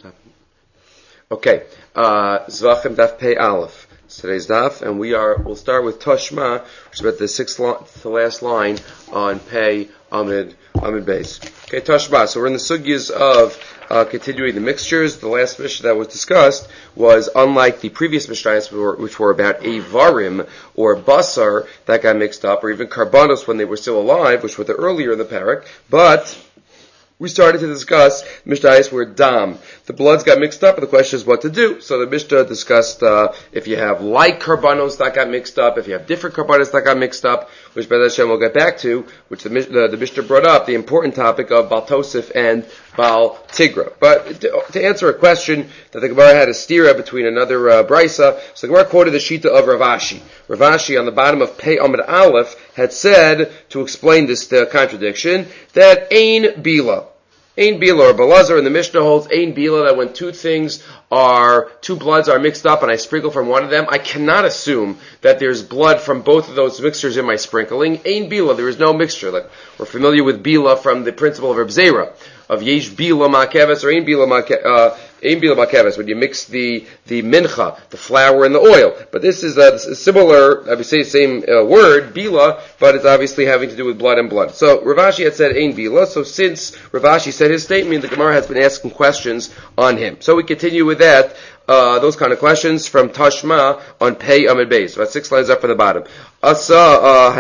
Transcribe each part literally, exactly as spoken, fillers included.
Okay, uh, Zvachim Daf Pei Aleph. It's today's daf, and we are. We'll start with Tashma, which is about the sixth, li- the last line on Pei Amid Amid Beis. Okay, Tashma. So we're in the sugyas of uh, continuing the mixtures. The last mishnah that was discussed was unlike the previous mishnahs, which were about avarim or basar that got mixed up, or even karbanos when they were still alive, which were the earlier in the parak, but we started to discuss mishnahs where dam, the bloods got mixed up, and the question is what to do. So the mishnah discussed uh, if you have like karbanos that got mixed up, if you have different karbanos that got mixed up, which B'ez Hashem we'll get back to, which the, the, the mishnah brought up, the important topic of Baal Tosef and Baal Tigra. But to, to answer a question that the Gemara had a stira between another uh, brisa, so the Gemara quoted the shita of Rav Ashi. Rav Ashi on the bottom of Pei Amid Aleph had said, to explain this uh, contradiction, that Ein Bila. Ein Bila or Balazar in the Mishnah holds Ein Bila, that when two things are, two bloods are mixed up and I sprinkle from one of them, I cannot assume that there's blood from both of those mixtures in my sprinkling. Ein Bila, there is no mixture. Like we're familiar with Bila from the principle of Reb Zera, of Yesh Bila Ma'keves or Ein Bila Ma'keves, uh, Ein Bila Ma'keves, when you mix the, the mincha, the flour and the oil. But this is a, a similar, I would say the same uh, word, Bila, but it's obviously having to do with blood and blood. So Rav Ashi had said Ein Bila, so since Rav Ashi said his statement, the Gemara has been asking questions on him. So we continue with that, uh, those kind of questions from Tashma on Pei Amid Beis, about six lines up from the bottom. Asa, uh,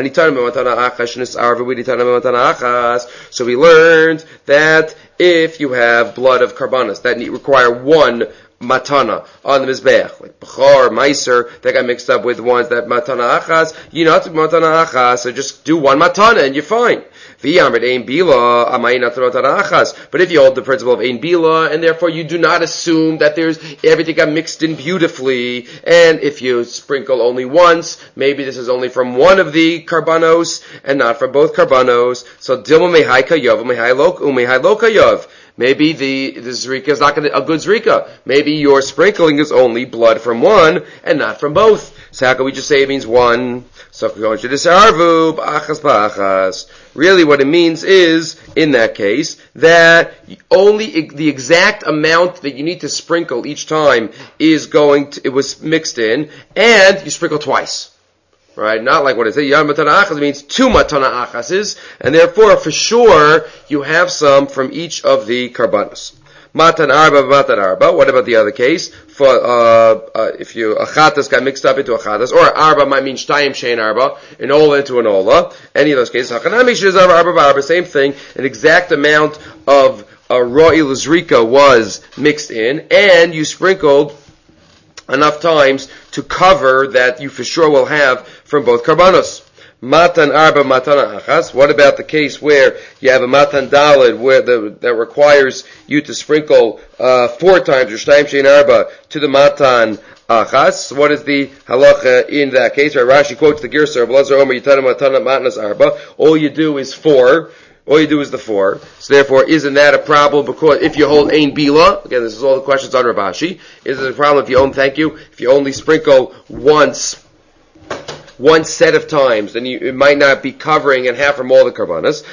so we learned that if you have blood of karbanas that need, require one matana on the mizbeach, like bachar, meiser, that got mixed up with ones that matana achas, you know, matana achas, so just do one matana and you're fine. But if you hold the principle of Ein Bila, and therefore you do not assume that there's everything got mixed in beautifully, and if you sprinkle only once, maybe this is only from one of the karbanos and not from both karbanos. So dilma mehai kayav, mehai lo kayav. Maybe the, the zrika is not gonna, a good zrika. Maybe your sprinkling is only blood from one and not from both. So how can we just say it means one? So if we're going to disarvu, ba'achas ba'achas. Really what it means is, in that case, that only the exact amount that you need to sprinkle each time is going to, it was mixed in, and you sprinkle twice. Right? Not like what it says, Yam Matana Achas means two Matana Achases, and therefore, for sure, you have some from each of the karbanos. Matan Arba, Matan Arba. What about the other case? For, uh, uh, if you, Achatas got mixed up into Achatas, or Arba might mean Shtayim Shein Arba, an Ola into an Ola. Any of those cases. Hachanami Shiz Arba, Arba, Arba, same thing. An exact amount of uh, Ra'il Zrika was mixed in, and you sprinkled enough times to cover that you for sure will have from both karbanos. Matan arba matana achas. What about the case where you have a matan dalid where the, that requires you to sprinkle uh, four times or shtayim shein arba to the matan achas? What is the halacha in that case? Right, Rashi quotes the Girsa of Lazar Omer Yitana Matana Matanas Arba. All you do is four. All you do is the four. So therefore, isn't that a problem? Because if you hold Ein Bila, again, this is all the questions on Rav Ashi. Is it a problem if you only, thank you, if you only sprinkle once, one set of times, then you, it might not be covering and half from all the karbanas.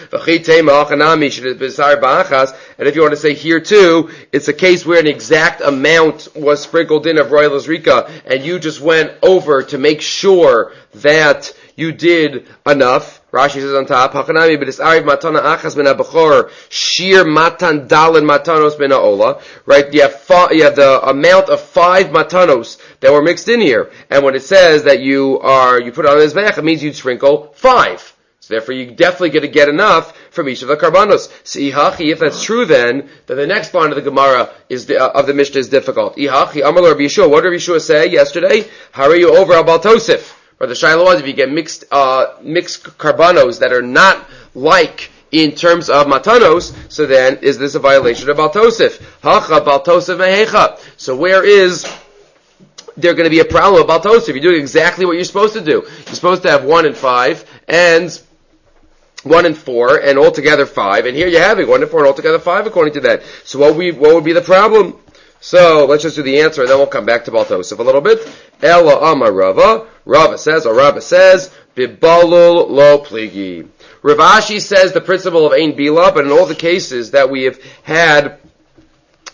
And if you want to say here too, it's a case where an exact amount was sprinkled in of Royal Azrika, and you just went over to make sure that you did enough. Rashi says on top, Hachanami b'disariv matana achas min ha'bechor shir matan dalin matanos min ha'ola. Right? You have five, you have the amount of five matanos that were mixed in here, and when it says that you are you put it on the mizbeach, it means you sprinkle five. So therefore, you definitely get to get enough from each of the karbanos. So ihachi, if that's true, then then the next line of the Gemara is the, uh, of the Mishnah is difficult. Ihachi amar Rabbi Yeshua. What did Rabbi Yeshua say yesterday? How are you over al Baal Tosef? Or the Shiloh was, if you get mixed, uh, mixed karbanos that are not like in terms of matanos, so then is this a violation of Baal Tosef? Hacha Baal Tosef mehecha. So where is there going to be a problem with Baal Tosef? You're doing exactly what you're supposed to do. You're supposed to have one and five, and one and four, and altogether five, and here you're having one and four, and altogether five according to that. So what would be, what would be the problem? So let's just do the answer, and then we'll come back to Baal Tosef a little bit. Ela Amar Rava. Rava says, or Rava says, Bibalul lo pligi. Rav Ashi says the principle of Ein Bila, but in all the cases that we have had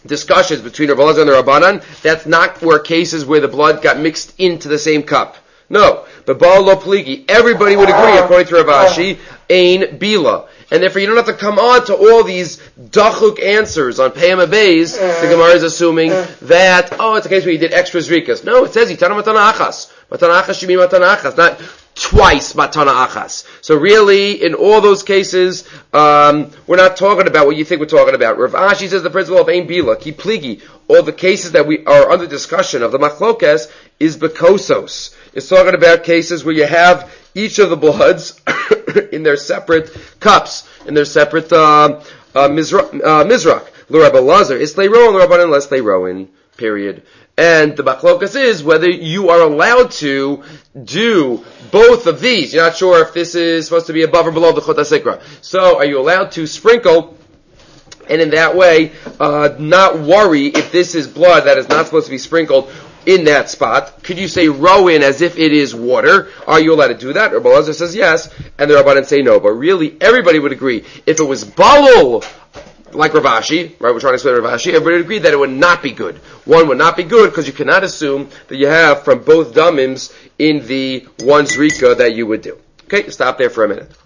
discussions between Rav Elazar and the Rabbanan, that's not where cases where the blood got mixed into the same cup. No. But Baal Lo Pligi, everybody would agree, according to Rav Ashi, Ein Bila. And therefore you don't have to come on to all these dachuk answers on Peyam Abayz. The Gemara is assuming that, oh, it's a case where you did extra zrikas. No, it says, Yitana Matana Achas. Matana Achas should be Matana Achas, not twice Matana Achas. So really, in all those cases, um, we're not talking about what you think we're talking about. Rav Ashi says the principle of Ein Bila, Ki Pligi, all the cases that we are under discussion of the Machlokas is Bekosos. It's talking about cases where you have each of the bloods in their separate cups, in their separate uh, uh, mizra- uh, mizrach. L'Rabbi Elazar, Islay Rowan, L'Rabbanan, Leslay Rowan, period. And the machlokas is whether you are allowed to do both of these. You're not sure if this is supposed to be above or below the Chut HaSikra. So are you allowed to sprinkle and in that way uh, not worry if this is blood that is not supposed to be sprinkled in that spot? Could you say row in as if it is water? Are you allowed to do that? Rabbi Elazar says yes, and the Rabbanan say no. But really, everybody would agree. If it was balul, like Rav Ashi, right, we're trying to explain Rav Ashi, everybody would agree that it would not be good. One would not be good because you cannot assume that you have from both damims in the one zrika that you would do. Okay, stop there for a minute.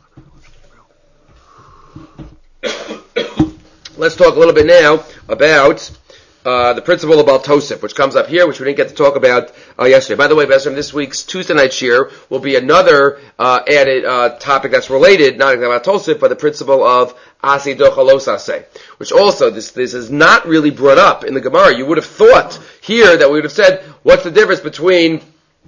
Let's talk a little bit now about Uh, the principle about Tosif, which comes up here, which we didn't get to talk about uh, yesterday. By the way, Besram, this week's Tuesday night shir will be another uh, added uh, topic that's related, not about Tosif, but the principle of Asi Dochalos Aseh, which also, this this is not really brought up in the Gemara. You would have thought here that we would have said, what's the difference between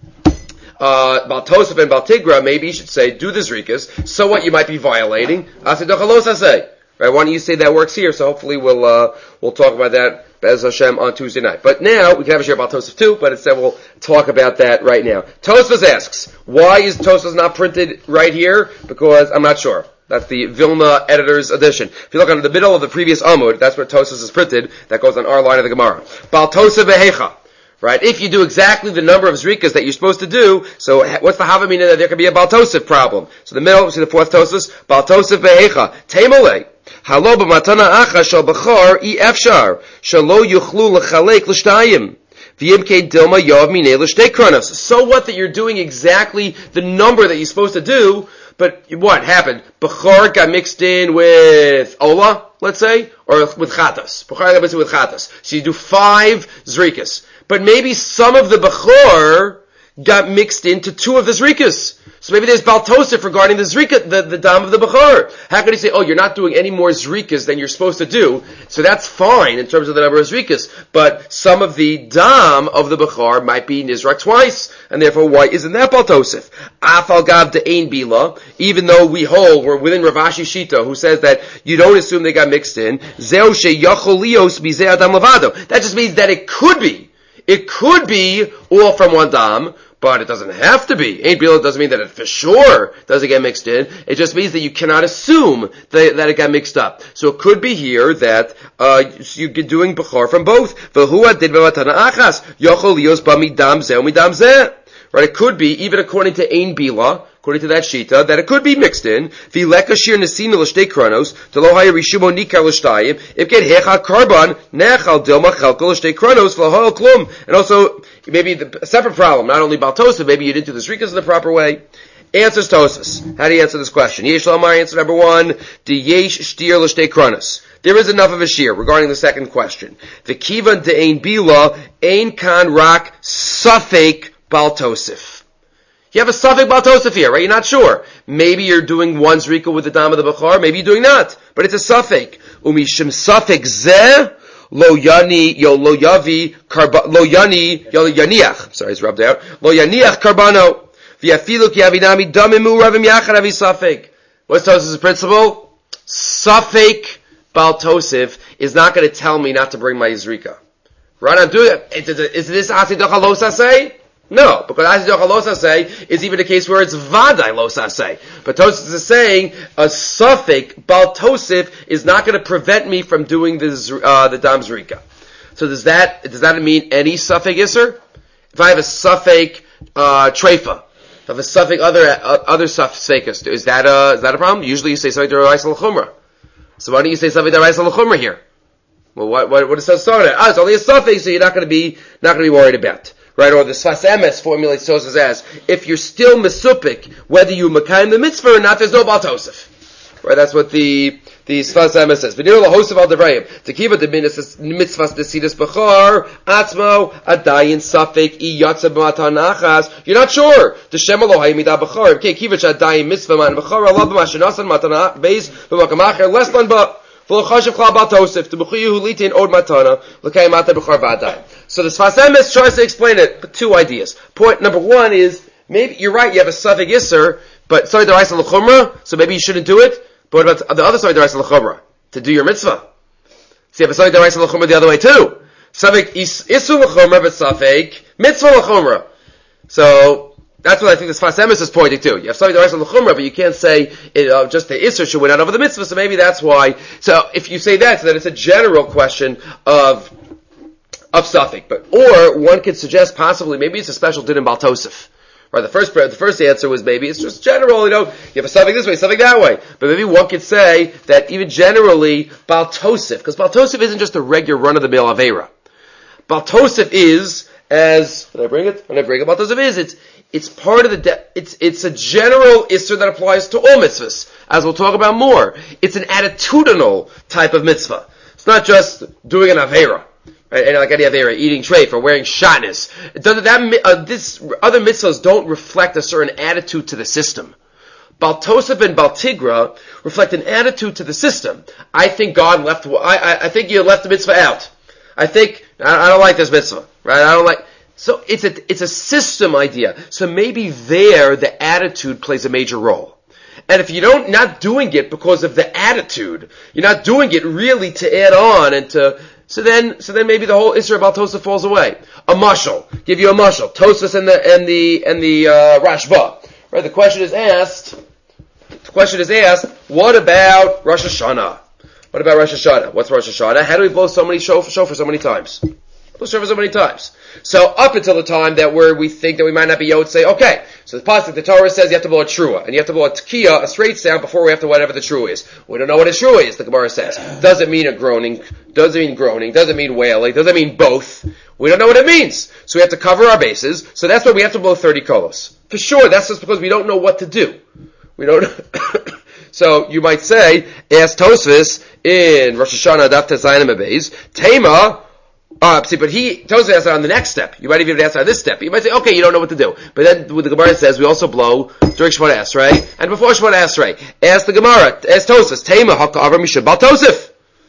uh, Baal Tosif and Baal Tigra? Maybe you should say, do the Zrikas, so what you might be violating? Asi Dochalos Aseh. Right, why don't you say that works here? So hopefully we'll uh, we'll talk about that Bez Hashem on Tuesday night. But now we can have a share about Tosaf too, but instead we'll talk about that right now. Tosfos asks, why is Tosfos not printed right here? Because I'm not sure. That's the Vilna editor's edition. If you look under the middle of the previous Amud, that's where Tosfos is printed. That goes on our line of the Gemara. Bal Tosaf vehecha. Right? If you do exactly the number of zrikas that you're supposed to do, so what's the havamina that there could be a Bal Tosaf problem? So the middle, see the fourth Tosfos, Bal Tosaf vehecha. Teimole. Halo b'matana acha shal b'char i efshar shalo yuchlu l'chalek l'shtayim v'yimkein dilma yav minei l'shtei kronos. So what that you're doing exactly the number that you're supposed to do, but what happened? B'char got mixed in with ola, let's say, or with chatas. B'char got mixed in with chatas. So you do five zrikas, but maybe some of the b'char got mixed into two of the zrikas. So maybe there's Bal Tosif regarding the zrika, the, the dam of the Bechor. How can you say, oh, you're not doing any more zrikas than you're supposed to do? So that's fine in terms of the number of zrikas. But some of the dam of the Bechor might be nizrak twice. And therefore, why isn't that Bal Tosif? Afal gav de ein bila, even though we hold, we're within Rav Ashi Shita, who says that you don't assume they got mixed in. Zeu she yachol lios bizeh adam levado. That just means that it could be. It could be all from one dam, but it doesn't have to be. Ain't Bila doesn't mean that it for sure doesn't get mixed in. It just means that you cannot assume that, that it got mixed up. So it could be here that uh, you're doing Bechor from both. Right? It could be, even according to Ein Bila, according to that Shita, that it could be mixed in. V'lekashir nesina l'shtei kronos, t'lo haya rishumo nikar l'shtayim, if get hecha karban, nechal dilma chelko l'shtei kronos, v'lohol klum. And also, maybe the, a separate problem, not only Bal Tosaf, maybe you didn't do the zrikas in the proper way. Answers Tosas. How do you answer this question? Yesh Lamar, answer number one, the yesh shtir l'shtei kronos. There is enough of a shear regarding the second question. The kivan de ein bila, ein kan rak safek Bal Tosif. You have a suffix Bal Tosif here, right? You're not sure. Maybe you're doing one zrika with the dam of the Bechor, maybe you're doing not. But it's a suffix. Umishim suffix zeh, lo yani, yo lo yavi, karba, lo yani, yo yaniach. Sorry, it's rubbed out. Lo yaniach karbano. V'yafilu ki avinami damimu ravim yachad avi suffix. What's Tosif's principle? Suffix Bal Tosif is not going to tell me not to bring my zrika. Right? I'm doing it. Is this Asi Dochalos Aseh? No, because Asi Dochalos Aseh is even a case where it's Vadai Los Aseh. But Tosfos is saying a suffix Bal Tosif is not going to prevent me from doing this, uh, the Dam Zrika. So does that does that mean any suffix Isser? If I have a suffix uh, Treifa, if I have a suffix other uh, other suffix, is that a is that a problem? Usually you say suffix D'Oraisa L'Chumra. So why don't you say suffix D'Oraisa L'Chumra here? Well, what what what is Tosfos talking about? Ah, it's only a suffix, so you're not going to be not going to be worried about, right? Or the Sfas Emes formulates Tosfos as if you're still mesupik, whether you makayim the mitzvah or not, there's no Baal Tosef, right? That's what the the Sfas Emes says. V'nir lahosef al devrayim tekiva de mitzvahs desidus b'char atzmo adayin safek i yatsa b'matanachas. You're not sure. The shema lo hayimida b'char. Okay, kiva shadayin mitzvah man b'char Allah b'mashinasan matana beis b'makamacher less than ba. So the Sfas Emes tries to explain it, but two ideas. Point number one is, maybe you're right, you have a Safek Yisser, but sorry, the Raisa L'chumra, so maybe you shouldn't do it. But what about the other side, the Raisa L'chumra? To do your mitzvah. So you have a side, the Raisa L'chumra the other way too. Safek Isu L'chumra, but Safek Mitzvah L'chumra. So, that's what I think the Sfas Emes is pointing to. You have something to the L'chumra, but you can't say it, uh, just the Isser should win out over the mitzvah, so maybe that's why. So if you say that, so then it's a general question of of Safek. But or one could suggest possibly maybe it's a special din in Baal Tosef. Right? The first the first answer was maybe it's just general. You know, you have a Safek this way, Safek that way. But maybe one could say that even generally Baal Tosef, because Baal Tosef isn't just a regular run of the mill Aveira. Baal Tosef is as when I bring it when I bring it Baal Tosef is it's. It's part of the, de- it's, it's a general Isser that applies to all mitzvahs, as we'll talk about more. It's an attitudinal type of mitzvah. It's not just doing an Aveira, right? And like any Aveira, eating treif or wearing shatnez. It doesn't, that, uh, this, other mitzvahs don't reflect a certain attitude to the system. Baal Tosef and Baal Tigra reflect an attitude to the system. I think God left, I, I, I think you left the mitzvah out. I think, I, I don't like this mitzvah, right? I don't like, So it's a, it's a system idea. So maybe there the attitude plays a major role. And if you don't, not doing it because of the attitude, you're not doing it really to add on and to, so then, so then maybe the whole Isra Baal Tosef falls away. A mashal. Give you a mashal. Tosfos and the, and the, and the, uh, Rashba. Right? The question is asked, the question is asked, what about Rosh Hashanah? What about Rosh Hashanah? What's Rosh Hashanah? How do we blow so many shofar, shofar so many times? Blow shofar so many times. So up until the time that where we think that we might not be able to say, okay, so the pasuk, the Torah says you have to blow a trua, and you have to blow a tekiah, a straight sound, before we have to whatever the trua is. We don't know what a trua is, the Gemara says. Does it mean a groaning? Does it mean groaning? Does it mean wailing? Does it mean both? We don't know what it means. So we have to cover our bases, so that's why we have to blow thirty kolos. For sure, that's just because we don't know what to do. We don't So you might say, ask Tosfos in Rosh Hashanah, Daf Tezayin Beis, Tema, Uh, see, but he tells us on the next step. You might even ask on this step. You might say, okay, you don't know what to do. But then what the Gemara says, we also blow during Shemona Esrei, and before Shemona Esrei. Ask the Gemara, ask Tosfos, Tema ha'ka'avar misha Baal Tosef.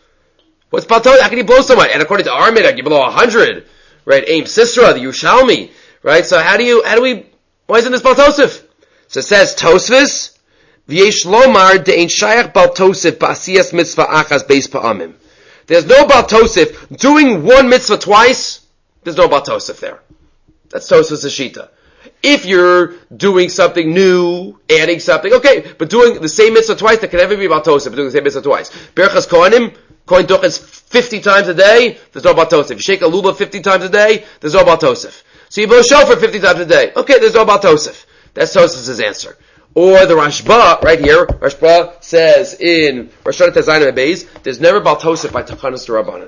What's Baal Tosef? How can you blow so much? And according to our midah, you blow a hundred, right? Aim Sisra, the Yerushalmi, right? So how do you, how do we, why isn't this Baal Tosef? So it says, Tosfos, v'yesh lomar de'ein shayach Baal Tosef ba'asiyas mitzvah achas beis pa'amim. There's no Baal Tosef. Doing one mitzvah twice, there's no Baal Tosef there. That's Tosefos Shita. If you're doing something new, adding something, okay, but doing the same mitzvah twice, that can never be Baal Tosef, doing the same mitzvah twice. Berachas Kohanim, Kohen Duchas fifty times a day, there's no Baal Tosef. You shake a lulav fifty times a day, there's no Baal Tosef. So you blow shofar fifty times a day, okay, there's no Baal Tosef. That's Tosefos' answer. Or the Rashba, right here, Rashba says in Rosh Hashanah Tezayin Beis, there's never Baal Tosef by Takanas D'Rabbanan.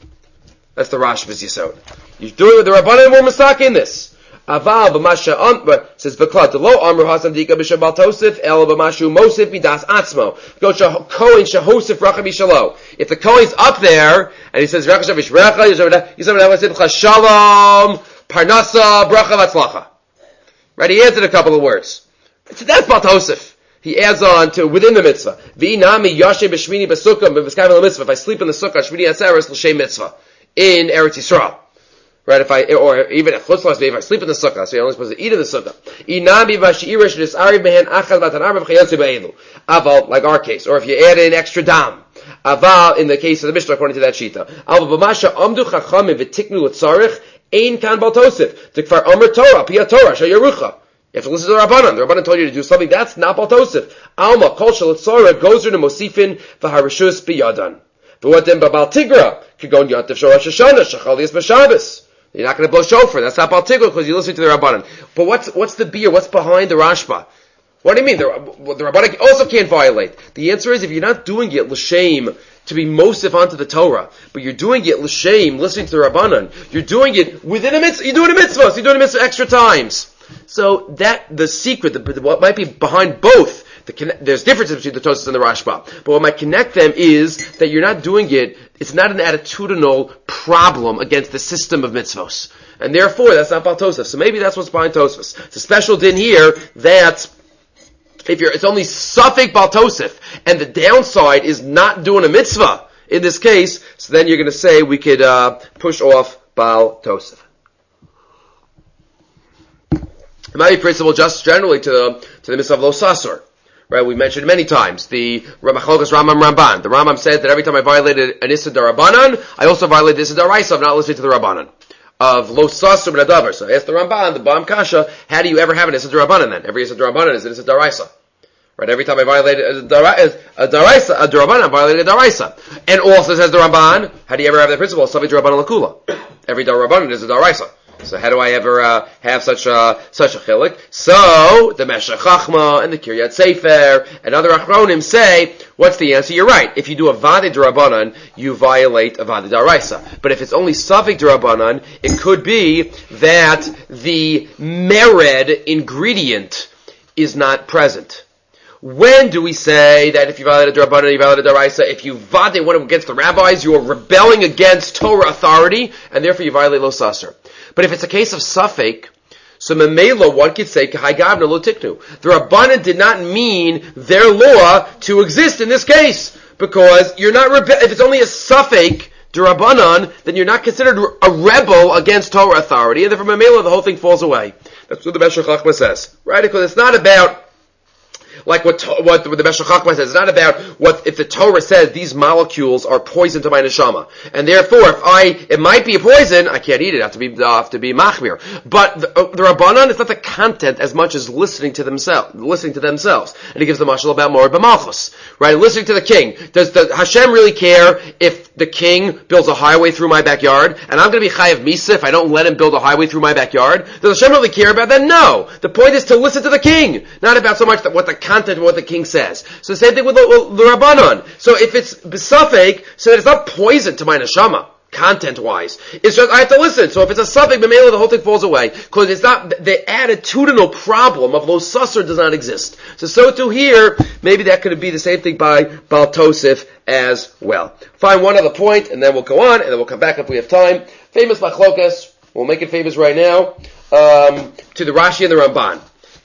That's the Rashba's Yisod. You're doing with the Rabbanan, we're mistake in this. Aval b'masha am, says V'klad, lo amru hasan dika b'shem Baal Tosef, el b'mashu mosif midas atzmo. Go Kohen shehosef racha b'shalo. If the Kohen's up there, and he says, Racha shavishrecha, Yisrael shalom, parnasa, bracha v'atzlacha. Right, he answered a couple of words. So that's Baal Tosef. He adds on to within the mitzvah. V'inami yashem b'shmini b'sukkah b'v'skayim l'mitzvah. If I sleep in the sukkah, shmini atzeres l'shem mitzvah in Eretz Yisrael. Right? If I or even at chutzlas, if I sleep in the sukkah, so you're only supposed to eat in the sukkah. Inami v'shiirish nisari behen achad b'tanar b'chayotzi b'elu. Aval, like our case, or if you add in extra dam. Aval, in the case of the Mishnah, according to that shita. Aval b'masha amdu chachamim v'tiknu l'tzarich ein kan Baal Tosef. T'kfar omer Torah piyat Torah shayarucha. You have to listen to the Rabbanan. The Rabbanan told you to do something. That's not Baal Tosef. Alma, kol shalatzora, goes to mosifin, v'harishus biyadan. But what then, Baal Tigra, could go in Yontif Shor Rosh Hashanah, shachalias b'Shabbos. You're not going to blow shofar. That's not Baal Tigra, because you listen to the Rabbanan. But what's, what's the beer? What's behind the Rashba? What do you mean? The, the Rabbanan also can't violate. The answer is, if you're not doing it, l'shem, to be mosif onto the Torah, but you're doing it l'shem, listening to the Rabbanan. You're doing it within a mitzvah. You're doing a mitzvah. So you're doing a mitzvah extra times. So that the secret, the, what might be behind both. The, there's differences between the Tosfos and the Rashba, but what might connect them is that you're not doing it. It's not an attitudinal problem against the system of mitzvos, and therefore that's not Baal Tosef. So maybe that's what's behind Tosfos. It's a special din here that if you're, it's only Safek Baal Tosef, and the downside is not doing a mitzvah in this case. So then you're going to say we could uh, push off Baal Tosef. It might be principle just generally to the, to the mitzvah of Lo Sasor. Right, we mentioned many times the Machlokas Rambam Ramban. The Rambam said that every time I violated an Issa Darabanan, I also violated the Issa Daraisa of not listening to the Rabbanan. Of Lo Sasur B'Nadavar. So I asked the Ramban, the Bam Kasha, how do you ever have an Issa Darabanan then? Every Issa Darabanan is an Issa Daraisa. Right, every time I violated a Daraisa, a Darabanan, I violated a Daraisa. And also says the Ramban, how do you ever have that principle? Savi Darabanan Lakula. Every Darabanan is a Daraisa. So how do I ever uh, have such a such a chilik? So the Meshech Chachma and the Kiryat Sefer and other Achronim say, what's the answer? You're right. If you do a Vade D'Rabbanan, you violate a Vade D'Araisa. But if it's only Safek D'Rabbanan, it could be that the mered ingredient is not present. When do we say that if you violate a D'Rabbanan, you violate a D'Araisa? If you Vade went against the rabbis, you are rebelling against Torah authority, and therefore you violate Lo Sasur. But if it's a case of Safek, so Memela, one could say, Kahai Gavna Lo Tiknu. The Rabbanan did not mean their law to exist in this case, because you're not, rebe- if it's only a Safek, D'Rabbanan, then you're not considered a rebel against Torah authority, and therefore Memela, the whole thing falls away. That's what the Meshech Chachma says. Right? Because it's not about like what what, what the Meshech Chachma says. It's not about what if the Torah says these molecules are poison to my neshama, and therefore if I it might be a poison, I can't eat it. I have to be I have to be machmir. But the, uh, the Rabbanan, it's not the content as much as listening to themselves, listening to themselves. And he gives the mashal about Mored B'Malchus, right? Listening to the king. Does the Hashem really care if the king builds a highway through my backyard, and I'm going to be chayav misa if I don't let him build a highway through my backyard? Does Hashem really care about that? No. The point is to listen to the king, not about so much that what the content of what the king says. So the same thing with the, with the Rabbanon. So if it's B'Safek, so that it's not poison to my neshama, content-wise. It's just, I have to listen. So if it's a Safek, B'Mela, the whole thing falls away. Because it's not, the attitudinal problem of Lo Sasur does not exist. So so too here, maybe that could be the same thing by Baal Tosef as well. Find one other point, and then we'll go on, and then we'll come back if we have time. Famous Machlokas, we'll make it famous right now, um, to the Rashi and the Ramban.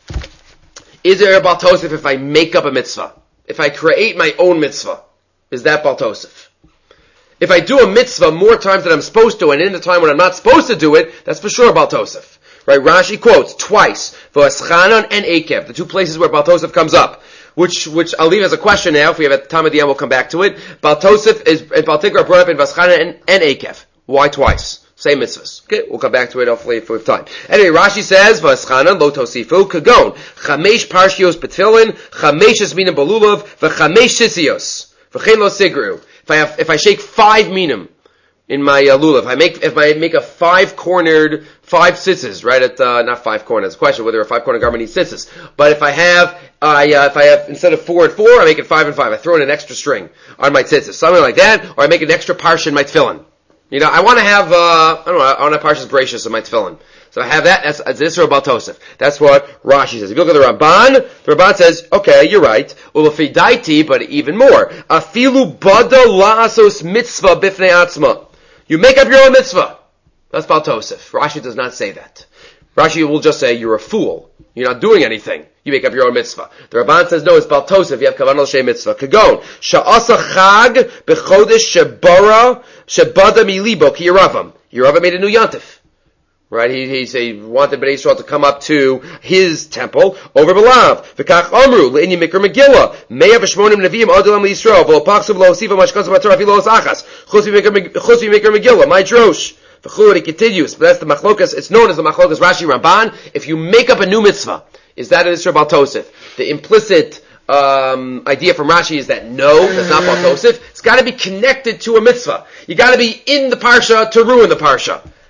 Is there a Baal Tosef if I make up a mitzvah? If I create my own mitzvah, is that Baal Tosef? If I do a mitzvah more times than I'm supposed to, and in the time when I'm not supposed to do it, that's for sure Baal Tosef. Right? Rashi quotes twice, V'eschanan and Akev, the two places where Baal Tosef comes up. Which, which I'll leave as a question now. If we have a time at the end, we'll come back to it. Baal Tosef is, and Baal Tikra brought up in V'eschanan and, and Akev. Why twice? Same mitzvahs. Okay, we'll come back to it hopefully if we have time. Anyway, Rashi says, V'eschanan lo tosifu kagon. Chamesh parshios betfilin, chamesh esminim balulav, v'chamesh sisios. V'chein lo sigru. If I have, if I shake five minim in my uh, lulav, if I make, if I make a five-cornered, five tzitzis, right at, uh, not five corners, question whether a five-corner garment needs tzitzis. But if I have, I, uh, if I have, instead of four and four, I make it five and five. I throw in an extra string on my tzitzis. Something like that, or I make an extra parsha in my tefillin. You know, I want to have, uh, I don't know, I want to have Parshas Bereishis in my tefillin. So I have that, that's, that's Yisrael Baal Tosef. That's what Rashi says. If you look at the Ramban, the Ramban says, okay, you're right. Ulefi daiti, but even more. Afilu bada la'asos mitzvah bifnei atzma. You make up your own mitzvah. That's Baal Tosef. Rashi does not say that. Rashi will just say, you're a fool. You're not doing anything. You make up your own mitzvah. The Ramban says, no, it's Baal Tosef. You have kavanah l'shem mitzvah. Kagon. Sha'asa chag b'chodesh shebara shebada milibo ki Yeravam. Yeravam made a new yantif. Right? He, he, he wanted Bnei Yisrael to come up to his temple over Balav. V'kach amru le'inyi mikra Megillah. Me'ah v'shmonim neviim adulam l'Yisrael. V'lopachsu v'lo'osiva mashkasu b'torah afilu osachas. Chus v'mikra Megillah. My drosh. V'chulu, he continues. But that's the machlokas. It's known as the machlokas Rashi Ramban. If you make up a new mitzvah, is that an Yisrael Baal Tosef? The implicit um, idea from Rashi is that no, that's not Baal Tosef. It's got to be connected to a mitzvah. You got to be in the parsha to ruin the parsha.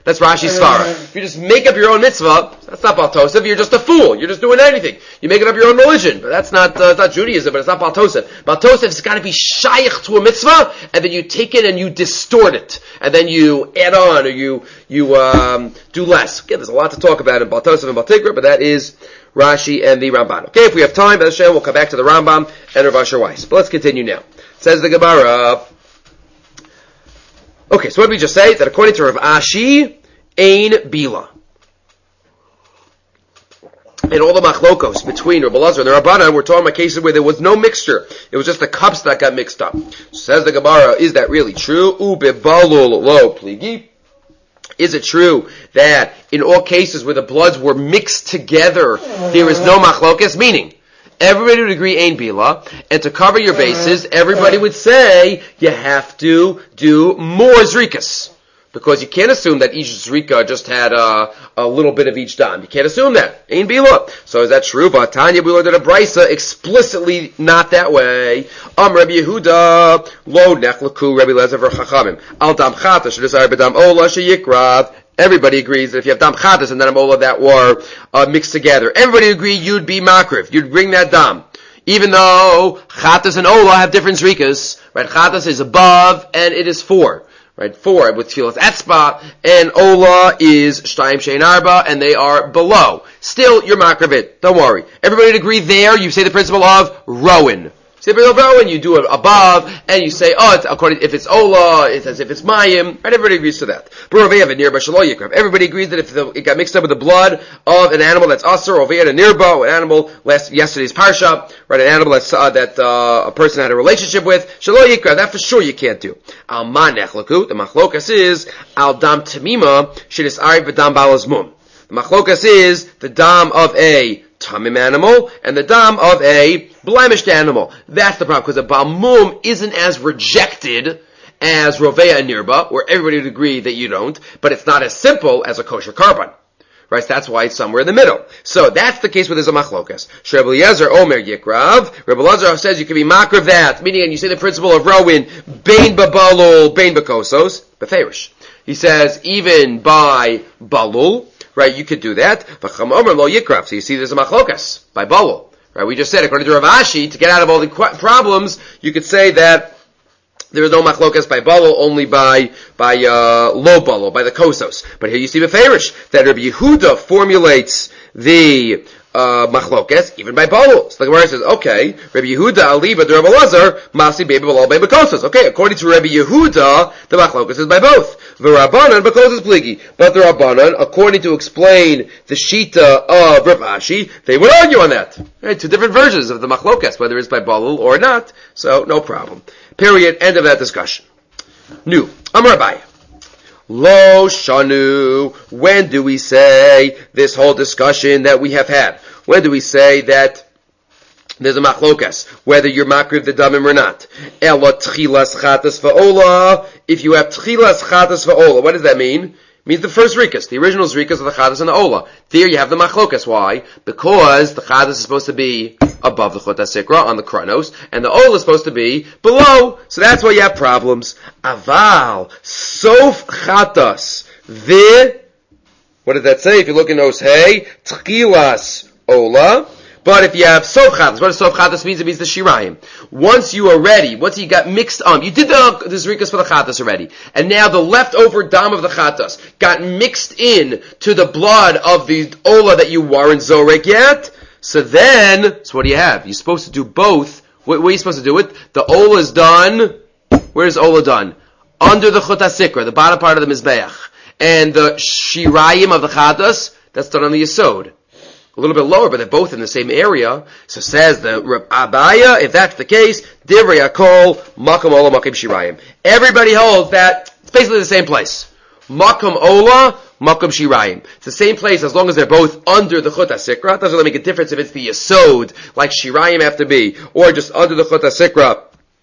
That's Rashi's svara. If you just make up your own mitzvah, that's not Baal Tosef. You're just a fool. You're just doing anything. You're making up your own religion. But that's not, uh, it's not Judaism, but it's not Baal Tosef. Baal Tosef has got to be shaykh to a mitzvah, and then you take it and you distort it. And then you add on, or you, you, um, do less. Again, there's a lot to talk about in Baal Tosef and Baal Tigra, but that is Rashi and the Ramban. Okay, if we have time, Hashem, we'll come back to the Rambam and Rav Asher Weiss. But let's continue now. Says the Gemara. Okay, so what did we just say? That according to Rav Ashi, Ein Bila. And all the machlokos between Rabbi Elazar and the Rabbanan, we're talking about cases where there was no mixture. It was just the cups that got mixed up. Says the Gemara, is that really true? Ubebalul lo pligi. Is it true that in all cases where the bloods were mixed together, there is no machlokes? Meaning, everybody would agree Ein Bila, and to cover your bases, everybody would say you have to do more zrikas. Because you can't assume that each zrika just had a, a little bit of each dam. You can't assume that. Ein Bila. So is that true? But Tanya, we learned in a brisa explicitly not that way. Am Rabbi Yehuda lo nechlaku Rabbi Elazar v'chachamim al dam chatas shedesar b'dam ola sheyikrav. Everybody agrees that if you have dam chatas and dam ola that were uh, mixed together, everybody agreed you'd be makriv. You'd bring that dam. Even though chatas and ola have different zrikas, right? Chatas is above and it is four. Right, four with tefillas etzba, and ola is shtayim shein arba, and they are below. Still, you're makravit. Don't worry. Everybody would agree there. You say the principle of rowan. Say the principle of rowan. You do it above, and you say, oh, it's according if it's ola, it's as if it's mayim. Right, everybody agrees to that. Everybody agrees that if the, it got mixed up with the blood of an animal that's asur, over a nirba, an animal last yesterday's parsha, right, an animal that's, uh, that uh, a person had a relationship with, shelo yikra, that for sure you can't do. Al ma nechlaku, the machlokas is al dam tamima shedis ari v'dam balaz mum. The machlokas is the dam of a tamim animal and the dam of a blemished animal. That's the problem, because a balmum isn't as rejected as rovea and nirba, where everybody would agree that you don't, but it's not as simple as a kosher carbon. Right, so that's why it's somewhere in the middle. So that's the case where there's a machlokas. Rabbi Eliezer Omer Yikrav. Rabbi Eliezer says you can be makriv that, meaning, and you say the principle of rowin, bein babalul, bein bakosos, beferish. He says even by balul, right, you could do that. V'cham Omer lo Yikrav. So you see there's a machlokas by balul. Right, we just said according to Rav Ashi, to get out of all the qu- problems, you could say that there is no machlokas by balul, only by by uh, low balul, by the kosos. But here you see beferish that Rabbi Yehuda formulates the uh, machlokas even by balul. So the Gemara says, okay, Rabbi Yehuda aliba the Rabbi Elazar masi baby balul baby kosos. Okay, according to Rabbi Yehuda, the machlokas is by both. The Rabbanan bakosos pligi, but the Rabbanan, according to explain the shita of Rav Ashi, they would argue on that. Right, two different versions of the machlokas, whether it's by balul or not. So no problem. Period. End of that discussion. New. Amar Abaye. Lo shanu. When do we say this whole discussion that we have had? When do we say that there's a machlokas, whether you're makriv the damim or not? Elo tchilas chatas va'ola. If you have tchilas chatas va'ola, what does that mean? It means the first rikas, the original rikas of the chatas and the ola. There you have the machlokas. Why? Because the chatas is supposed to be above the chut hasikra on the kranos, and the ola is supposed to be below. So that's why you have problems. Aval sof chatas the. What did that say? If you look in Os Hey, tchilas ola. But if you have sof chatas, what does sof chatas mean? It means the shirayim. Once you are ready, once you got mixed on, you did the, the zrikas for the chatas already, and now the leftover dam of the chatas got mixed in to the blood of the ola that you weren't zorek yet. So then, so what do you have? You're supposed to do both. What, what are you supposed to do with? The ola is done. Where is ola done? Under the chut hasikra, the bottom part of the mizbeach, and the shirayim of the chatas, that's done on the yesod. A little bit lower, but they're both in the same area. So says the Abaya, if that's the case, Divrei Hakol, Makom Ola, Makom Shirayim. Everybody holds that it's basically the same place. Makom Ola, Makom Shirayim. It's the same place as long as they're both under the Chut HaSikra. It doesn't really make a difference if it's the Yesod, like Shirayim have to be, or just under the Chut HaSikra,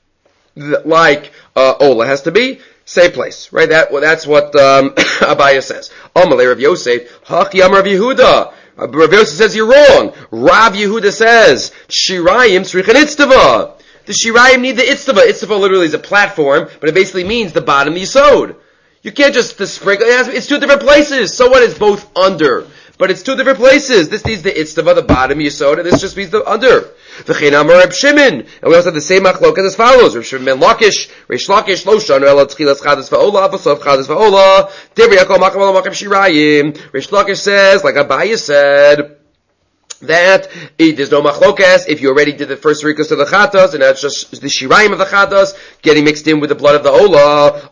like uh, Ola has to be. Same place, right? That well, that's what um, Abaya says. Amalei Rav Yosef, Hach Yam Rav Yehuda. Rav Yosef says you're wrong. Rav Yehuda says Shirayim tzrichan itztava. The Shirayim need the itztava. Itztava literally is a platform, but it basically means the bottom yesod. You can't just the sprinkle. It has, it's two different places. So what? It's both under. But it's two different places. This needs the itztava, the bottom yisod, and this just means the under. V'chein amar Reb Shimon. And we also have the same machlokas as follows. Reb Shimon ben Lakish, Reish Lakish, lo shanu ela tchilas chadas va'ola, v'sof chadas va'ola, Dibri yakol makam ala makam shirayim. Reish Lakish says, like Abaye said, that it, there's no machlokas if you already did the first rikus of the chatas, and that's just the shirayim of the chatas getting mixed in with the blood of the ola.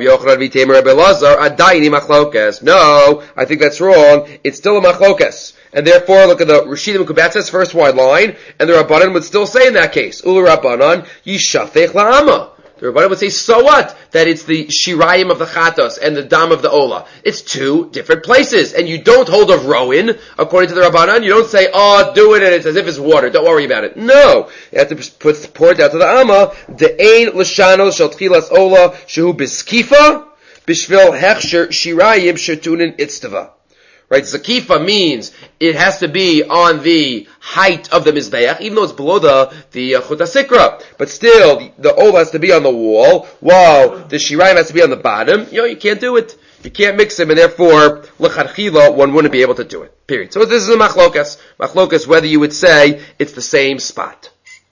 No, I think that's wrong. It's still a machlokas, and therefore look at the Rishidim Kubatz's first wide line, and the Rabbanan would still say in that case, Ulu Rabbanan yishafech la'ama. The Rabbanan would say, so what? That it's the shirayim of the chatos and the dam of the ola. It's two different places. And you don't hold of rowan, according to the Rabbanan. You don't say, oh, do it and it's as if it's water. Don't worry about it. No. You have to put, pour it down to the amma. De'ein l'shanos shel tchilas ola shehu biskifa bishvil hechsher shirayim shetunin itztava. Right, zakifa means it has to be on the height of the mizbeach, even though it's below the the uh, chut hasikra. But still, the, the ola has to be on the wall, while the shirayim has to be on the bottom. You know, you can't do it. You can't mix them, and therefore, l'chadchila, one wouldn't be able to do it. Period. So this is a machlokas. Machlokas, whether you would say it's the same spot.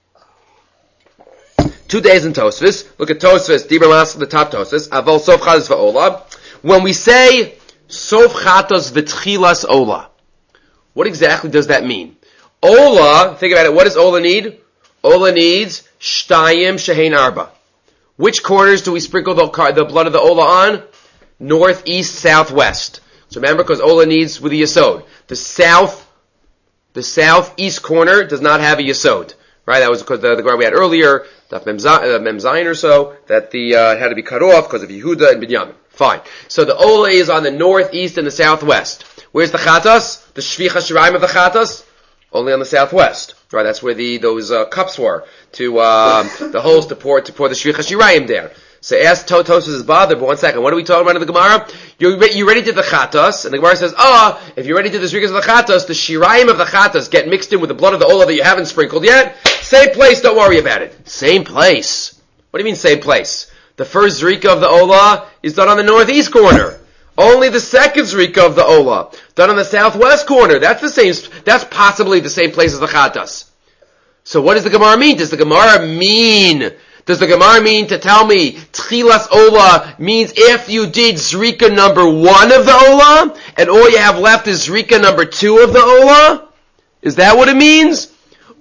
Two days in Tosfos. Look at Tosfos, Dibra Mas, the top Tosfos. Aval sof chadis va'ola. When we say Sof chatos v'tchilas ola. What exactly does that mean? Ola, think about it, what does Ola need? Ola needs shtayim shehein arba. Which corners do we sprinkle the, the blood of the Ola on? North, east, southwest. So remember, because Ola needs with the yesod. The south, the southeast corner does not have a yesod. Right? That was because the, the guard we had earlier, Daf Mem Zayin or so, that the, uh, had to be cut off because of Yehuda and Binyamin. Fine. So the Ola is on the northeast and the southwest. Where's the Chatas? The Shvicha Shirayim of the Chatas? Only on the southwest. Right, that's where the, those, uh, cups were. To, um, the holes to pour, to pour the Shvicha Shirayim down. So ask Totos is bothered, but one second, what are we talking about in the Gemara? You you ready to the Chatas, and the Gemara says, ah, oh, if you're ready to the Shvichas of the Chatas, the Shirayim of the Chatas get mixed in with the blood of the Ola that you haven't sprinkled yet. Same place, don't worry about it. Same place. What do you mean same place? The first Zrika of the Ola is done on the northeast corner. Only the second Zrika of the Ola, done on the southwest corner. That's the same, that's possibly the same place as the Chatas. So what does the Gemara mean? Does the Gemara mean, does the Gemara mean to tell me, Tchilas Ola means if you did Zrika number one of the Ola, and all you have left is Zrika number two of the Ola? Is that what it means?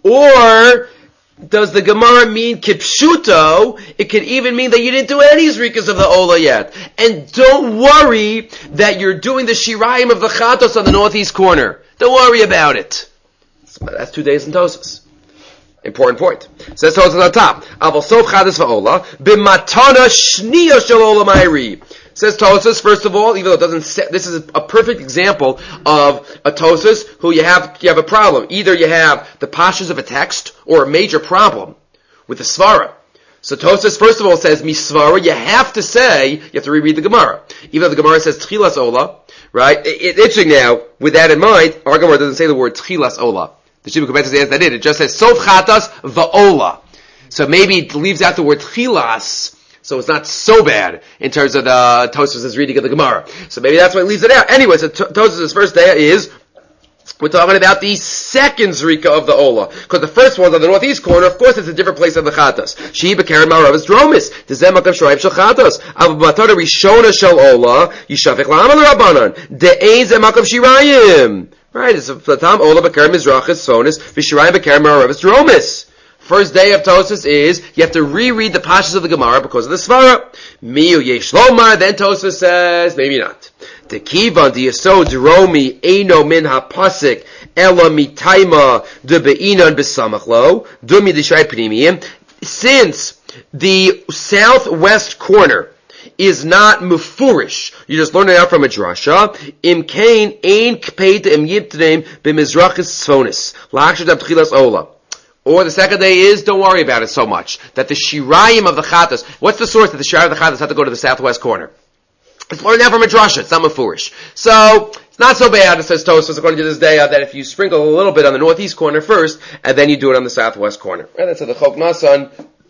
Or, does the Gemara mean kipshuto? It could even mean that you didn't do any zrikas of the ola yet. And don't worry that you're doing the shirayim of the chatos on the northeast corner. Don't worry about it. That's two days in Tosfos. Important point. Says Tosfos on the top. Aval sof chadas va'ola b'matana shniya shel ola ma'iri. Says Tosfos, first of all, even though it doesn't say, this is a perfect example of a Tosfos who you have, you have a problem. Either you have the pashas of a text or a major problem with the svara. So Tosfos, first of all, says, misvara, you have to say, you have to reread the Gemara. Even though the Gemara says tchilas ola, right? It, it, interesting now, with that in mind, our Gemara doesn't say the word tchilas ola. The Shibud Kubetzes adds that in. It just says sof chatas va'ola. So maybe it leaves out the word tchilas, so it's not so bad in terms of the Tosfos' reading of the Gemara. So maybe that's why it leaves it out. Anyway, so Tosfos' first day is, we're talking about the second Zrika of the Ola. Because the first one's on the northeast corner, of course it's a different place than the Chatas. Shehi b'keren ma'aravis dromis. Tezem makam shoraim shel Chatas. Av b'matana rishona shel Ola, yishafech la'amal rabbanan. De'ein ze makam shirayim. Right, it's a tam Ola b'keren mizrachis sonis, v'shirayim b'keren ma'aravis dromis. First day of Tosfos is, you have to reread the pashas of the Gemara because of the Svara. Miyu yesh lomar, then Tosfos says, maybe not. Tekivan diyasod dromi eino min hapasik ela mitaima de be'inan besamachlo dumi d'shay pnimiyim. Since the southwest corner is not mufurish, you just learn it out from a drasha. Im kain ein kpeit im yibtneim b'mizrachis tzvonis la'achshad abtchilas ola. Or the second day is, don't worry about it so much. That the shirayim of the chatas, what's the source that the shirayim of the chatas have to go to the southwest corner? It's learned out from a drasha, it's not mafurish. So, it's not so bad, it says Tosfos, according to this day, uh, that if you sprinkle a little bit on the northeast corner first, and then you do it on the southwest corner. And that's the Chok Nasan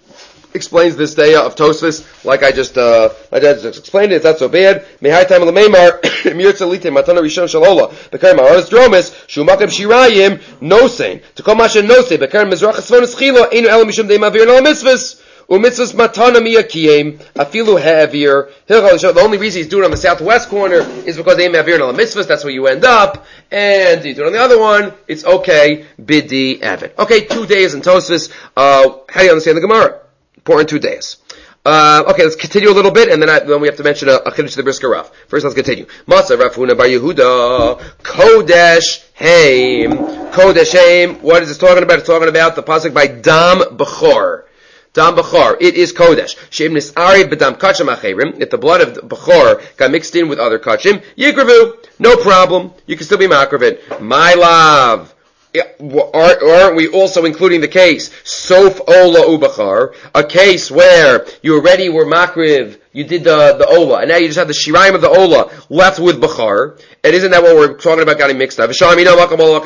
explains this day of Tosfos, like I just, uh, like I just explained it. It's not so bad. Mehai time l'meimar mirtza lite matana rishon shalola bekar ma'aros dromis shumakim shirayim no sein to kol mashen no sein bekar mizrach tzvonis chilo einu elam mishum de mavir no mitzvahs. Umitzvahs matana miyakiyim afilu heavier. The only reason he's doing it on the southwest corner is because they mavir no mitzvahs. That's where you end up. And you do it on the other one, it's okay. Bidi avid. Okay, two days in Tosfos. Uh, how do you understand the Gemara? Important two days. Uh, okay, let's continue a little bit, and then, I, then we have to mention a, a chiddush to the Brisker Rav. First, let's continue. Masa Rav Huna Bar Yehuda Kodesh Haim Kodesh Haim. What is this talking about? It's talking about the pasuk by Dam Bechor. Dam Bechor. It is Kodesh. Shem Nisari B'Dam Kachim Acherim. If the blood of Bechor got mixed in with other Kachim, Yigravu. No problem. You can still be Makravit. My love. Aren't we also including the case Sof Ola Ubachar, a case where you already were Makriv, you did the, the Ola, and now you just have the Shiraim of the Ola left with Bachar, and isn't that what we're talking about getting mixed up? And even though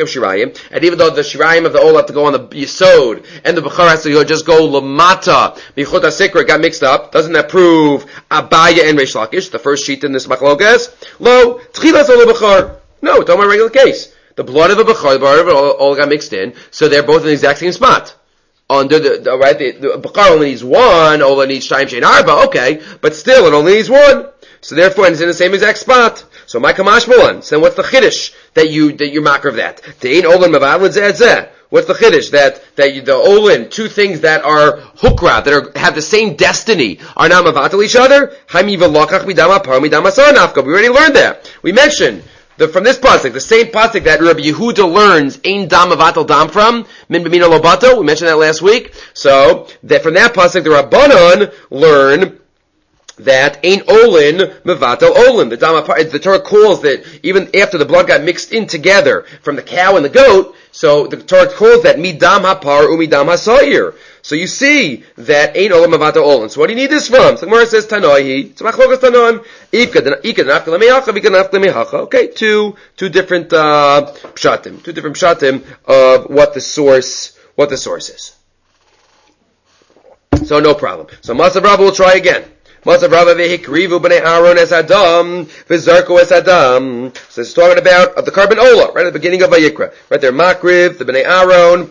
the Shiraim of the Ola have to go on the Yisod, and the Bachar has to go, just go Lamata, Bichot HaSikra got mixed up, doesn't that prove Abaya and Reish Lakish, the first sheet in this Machlokas? Lo, Tchilas Ola Bachar. No, it's on my regular case. The blood of a bechor, the blood of it all, all got mixed in, so they're both in the exact same spot. Under the, the right, the, the bechor only needs one, Ola needs shayim shein arba, okay, but still it only needs one. So therefore, it's in the same exact spot. So my kamash mulan. So then what's the chiddush that you that you're makar of that? Dein olin mavadlin zeh zeh. What's the chiddush that that you, the olin, two things that are hukra, that are have the same destiny, are now mavatal each other? Haimi v'lokach midama par midama sarnafka. We already learned that. We mentioned. The, from this pasuk, the same pasuk that Rabbi Yehuda learns Ein Dam Avatal Dam from, Min B'mina Lobato, we mentioned that last week. So, that from that pasuk, the Rabbanon learn that Ein Olin Mevatel Olin. The Dam, the Torah calls that even after the blood got mixed in together from the cow and the goat, so the Torah calls that Midam Hapar Umidam Hasayir. So you see that Ein Olam Mavata Olin. So what do you need this from? So Gemara says Tanoihi. It's Machlokas Tanoim. Ika Nafka Lemeyacha, Vika Nafka Lemeyacha. Okay, two two different uh pshatim, two different pshatim of what the source what the source is. So no problem. So Masav Rabba will try again. Masav Rabba vehikrivu b'nei Aaron es Adam v'zarko es Adam. So it's talking about uh, the carbon ola right at the beginning of Vayikra. Right there, Makriv, the b'nei Aaron.